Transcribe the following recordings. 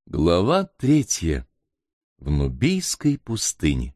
Глава 3. В Нубийской пустыне.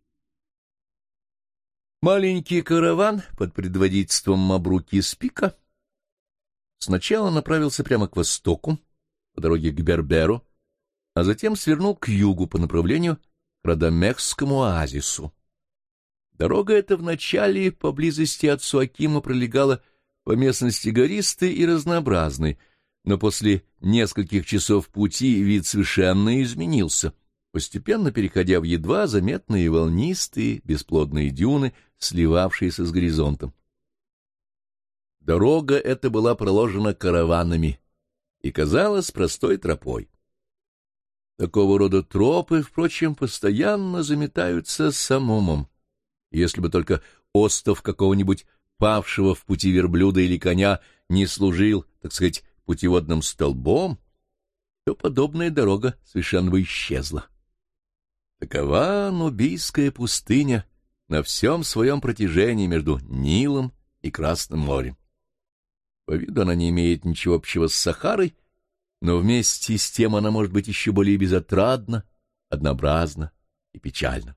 Маленький караван под предводительством Мабруки Спика сначала направился прямо к востоку, по дороге к Берберу, а затем свернул к югу по направлению к Радамехскому оазису. Дорога эта вначале поблизости от Суакима пролегала по местности гористой и разнообразной, но после нескольких часов пути вид совершенно изменился, постепенно переходя в едва заметные волнистые бесплодные дюны, сливавшиеся с горизонтом. Дорога эта была проложена караванами и казалась простой тропой. Такого рода тропы, впрочем, постоянно заметаются самумом. Если бы только остов какого-нибудь павшего в пути верблюда или коня не служил, так сказать, путеводным столбом, то подобная дорога совершенно бы исчезла. Такова Нубийская пустыня на всем своем протяжении между Нилом и Красным морем. По виду она не имеет ничего общего с Сахарой, но вместе с тем она может быть еще более безотрадна, однообразна и печальна.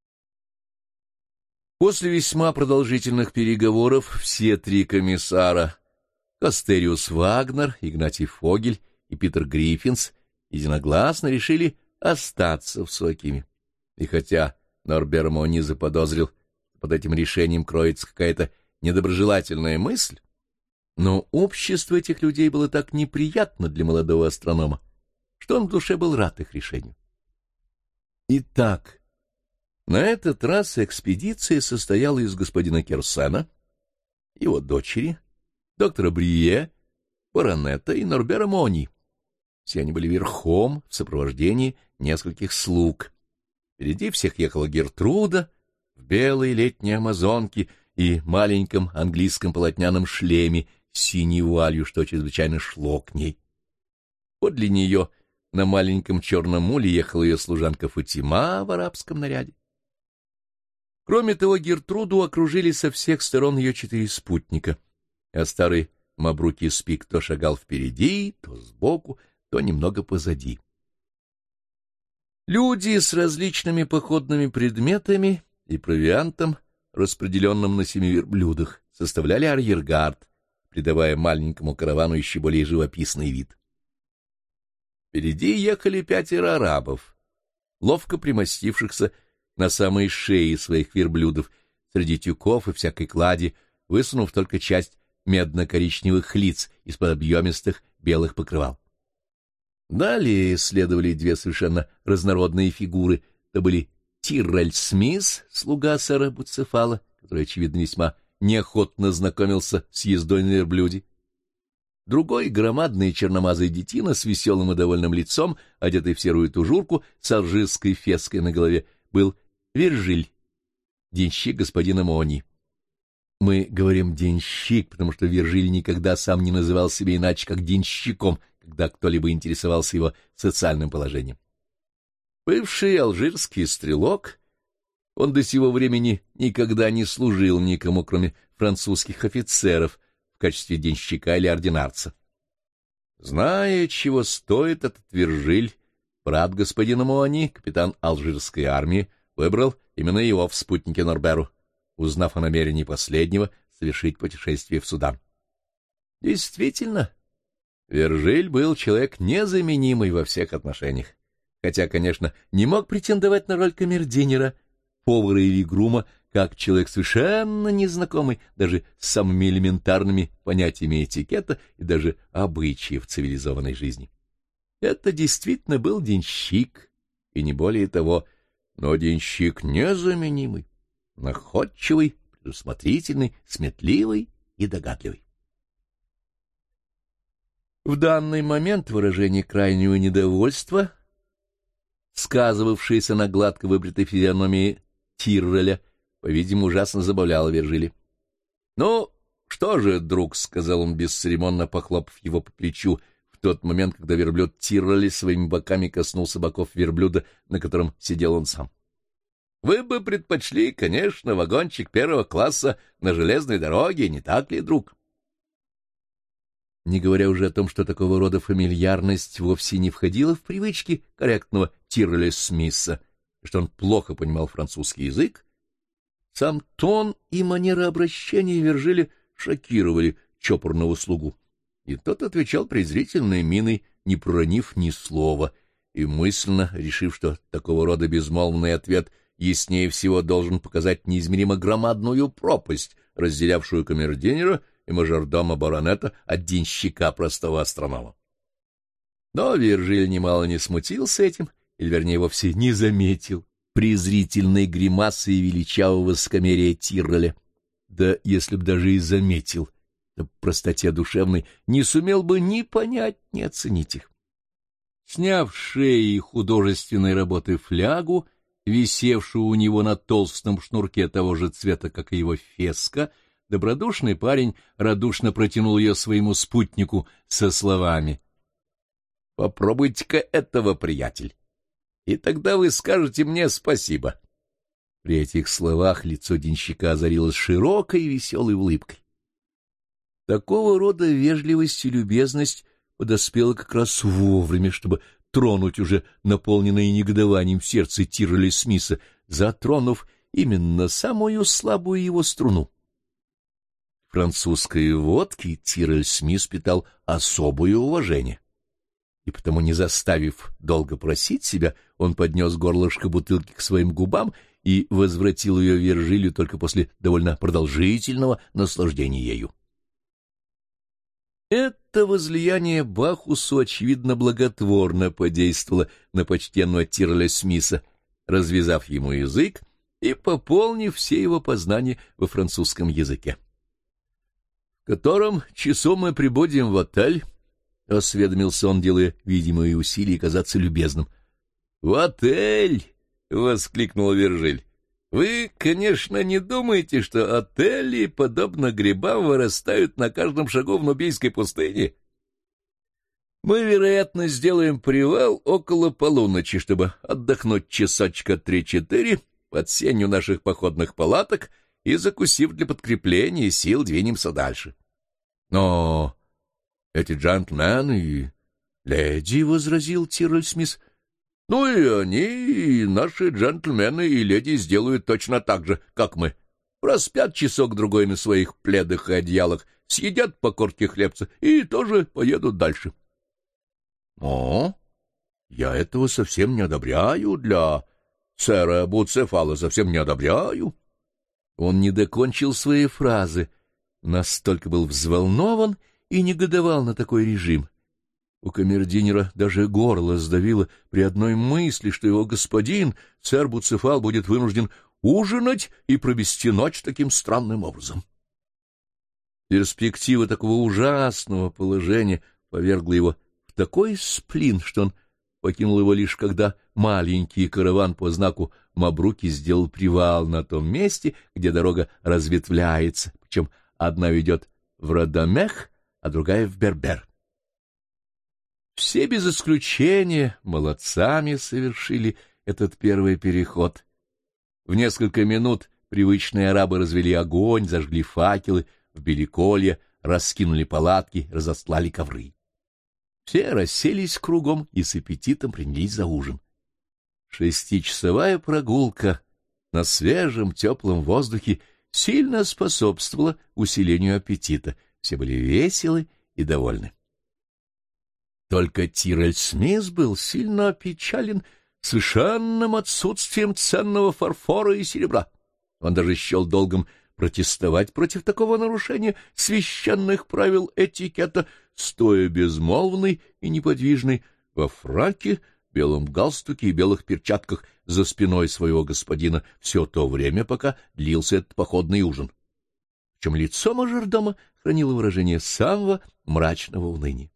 После весьма продолжительных переговоров все три комиссара — Кастериус Вагнер, Игнатий Фогель и Питер Гриффинс — единогласно решили остаться в Суакиме. И хотя Норбер Мони заподозрил, что под этим решением кроется какая-то недоброжелательная мысль, но общество этих людей было так неприятно для молодого астронома, что он в душе был рад их решению. Итак, на этот раз экспедиция состояла из господина Керсена, его дочери, доктора Брие, баронета и Норбера Мони. Все они были верхом в сопровождении нескольких слуг. Впереди всех ехала Гертруда в белой летней амазонке и маленьком английском полотняном шлеме с синей вуалью, что чрезвычайно шло к ней. Подле нее на маленьком черном муле ехала ее служанка Фатима в арабском наряде. Кроме того, Гертруду окружили со всех сторон ее 4 спутника, а старый Мабруки Спик то шагал впереди, то сбоку, то немного позади. Люди с различными походными предметами и провиантом, распределенным на 7 верблюдах, составляли арьергард, придавая маленькому каравану еще более живописный вид. Впереди ехали 5 арабов, ловко примостившихся на самой шее своих верблюдов, среди тюков и всякой клади, высунув только часть медно-коричневых лиц из-под объемистых белых покрывал. Далее следовали 2 совершенно разнородные фигуры. Это были Тиррель Смис, слуга сэра Буцефала, который, очевидно, весьма неохотно знакомился с ездой на верблюде. Другой — громадный черномазый детина с веселым и довольным лицом, одетый в серую тужурку с алжирской феской на голове, был Вержиль, денщик господина Мони. Мы говорим «денщик», потому что Вержиль никогда сам не называл себя иначе, как денщиком, когда кто-либо интересовался его социальным положением. Бывший алжирский стрелок, он до сего времени никогда не служил никому, кроме французских офицеров, в качестве денщика или ординарца. Зная, чего стоит этот Вержиль, брат господина Мони, капитан алжирской армии, выбрал именно его в спутнике Норберу, узнав о намерении последнего совершить путешествие в Судан. Действительно, Вержиль был человек незаменимый во всех отношениях, хотя, конечно, не мог претендовать на роль камердинера, повара или грума, как человек совершенно незнакомый даже с самыми элементарными понятиями этикета и даже обычаев цивилизованной жизни. Это действительно был денщик, и не более того, но денщик незаменимый, находчивый, предусмотрительный, сметливый и догадливый. В данный момент выражение крайнего недовольства, сказывавшееся на гладко выбритой физиономии Тирреля, по-видимому, ужасно забавляло Вержиля. — Ну, что же, друг, — сказал он, бесцеремонно похлопав его по плечу, в тот момент, когда верблюд Тирреля своими боками коснулся боков верблюда, на котором сидел он сам. — Вы бы предпочли, конечно, вагончик 1-го класса на железной дороге, не так ли, друг? не говоря уже о том, что такого рода фамильярность вовсе не входила в привычки корректного Тирреля Смиса, что он плохо понимал французский язык, сам тон и манера обращения Вержиля шокировали чопорного слугу, и тот отвечал презрительной миной, не проронив ни слова, и мысленно решив, что такого рода безмолвный ответ яснее всего должен показать неизмеримо громадную пропасть, разделявшую камердинера и мажордома баронета от денщика простого астронома. Но Вержиль немало не смутился этим, или, вернее, вовсе не заметил презрительной гримасы и величавого высокомерия Тирреля. Да если б даже и заметил, то по простоте душевной не сумел бы ни понять, ни оценить их. Сняв с шеи художественной работы флягу, висевшую у него на толстом шнурке того же цвета, как и его феска, добродушный парень радушно протянул ее своему спутнику со словами: «Попробуйте-ка этого, приятель, и тогда вы скажете мне спасибо». При этих словах лицо денщика озарилось широкой и веселой улыбкой. Такого рода вежливость и любезность подоспела как раз вовремя, чтобы тронуть уже наполненное негодованием сердце Тирреля Смиса, затронув именно самую слабую его струну. Французской водке Тиррель Смис питал особое уважение, и потому, не заставив долго просить себя, он поднес горлышко бутылки к своим губам и возвратил ее Вержилю только после довольно продолжительного наслаждения ею. Это возлияние Бахусу, очевидно, благотворно подействовало на почтенного Тирреля Смиса, развязав ему язык и пополнив все его познания во французском языке. — В котором часу мы прибудем в отель? — осведомился он, делая видимые усилия казаться любезным. — В отель! — воскликнул Вержиль. — Вы, конечно, не думаете, что отели, подобно грибам, вырастают на каждом шагу в Нубийской пустыне? Мы, вероятно, сделаем привал около полуночи, чтобы отдохнуть часочка 3-4 под сенью наших походных палаток и, закусив для подкрепления сил, двинемся дальше. Но эти джентльмены и леди, — возразил Тиррель Смис, — ну и они, и наши джентльмены и леди сделают точно так же, как мы. Проспят часок-другой на своих пледах и одеялах, съедят по корке хлебца и тоже поедут дальше. — О, я этого совсем не одобряю для сэра Буцефала, совсем не одобряю. Он не докончил своей фразы, настолько был взволнован и негодовал на такой режим. У камердинера даже горло сдавило при одной мысли, что его господин, сэр Буцефал, будет вынужден ужинать и провести ночь таким странным образом. Перспектива такого ужасного положения повергла его в такой сплин, что он покинул его лишь когда маленький караван по знаку Мабруки сделал привал на том месте, где дорога разветвляется, причем одна ведет в Радамех, а другая в Бербер. Все без исключения молодцами совершили этот первый переход. В несколько минут привычные арабы развели огонь, зажгли факелы, вбили колья, раскинули палатки, разостлали ковры. Все расселись кругом и с аппетитом принялись за ужин. 6-часовая прогулка на свежем теплом воздухе сильно способствовала усилению аппетита. Все были веселы и довольны. Только Тиррель Смис был сильно опечален совершенным отсутствием ценного фарфора и серебра. Он даже счел долгом протестовать против такого нарушения священных правил этикета, стоя безмолвный и неподвижный во фраке, белом галстуке и белых перчатках за спиной своего господина все то время, пока длился этот походный ужин. Причем лицо мажордома хранило выражение самого мрачного уныния.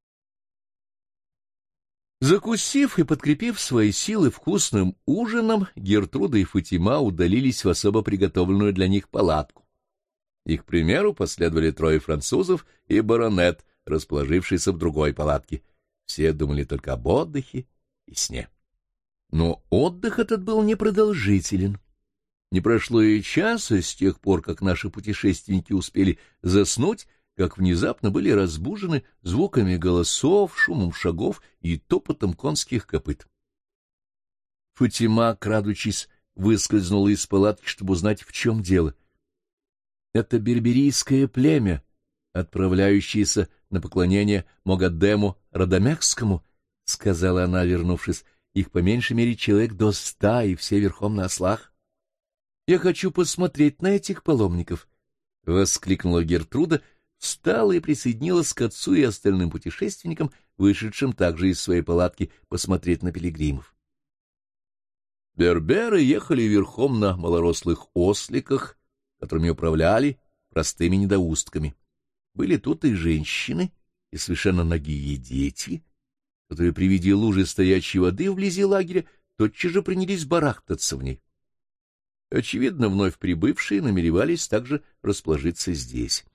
Закусив и подкрепив свои силы вкусным ужином, Гертруда и Фатима удалились в особо приготовленную для них палатку. Их примеру последовали 3 французов и баронет, расположившийся в другой палатке. Все думали только об отдыхе и сне. Но отдых этот был непродолжителен. Не прошло и часа с тех пор, как наши путешественники успели заснуть, как внезапно были разбужены звуками голосов, шумом шагов и топотом конских копыт. Фатима, крадучись, выскользнула из палатки, чтобы узнать, в чем дело. — Это берберийское племя, отправляющееся на поклонение Могадему Радамекскому, — сказала она, вернувшись. — Их по меньшей мере человек до 100, и все верхом на ослах. — Я хочу посмотреть на этих паломников, — воскликнула Гертруда, встала и присоединилась к отцу и остальным путешественникам, вышедшим также из своей палатки посмотреть на пилигримов. Берберы ехали верхом на малорослых осликах, которыми управляли простыми недоустками. Были тут и женщины, и совершенно нагие дети, которые при виде лужи стоячей воды вблизи лагеря тотчас же принялись барахтаться в ней. Очевидно, вновь прибывшие намеревались также расположиться здесь.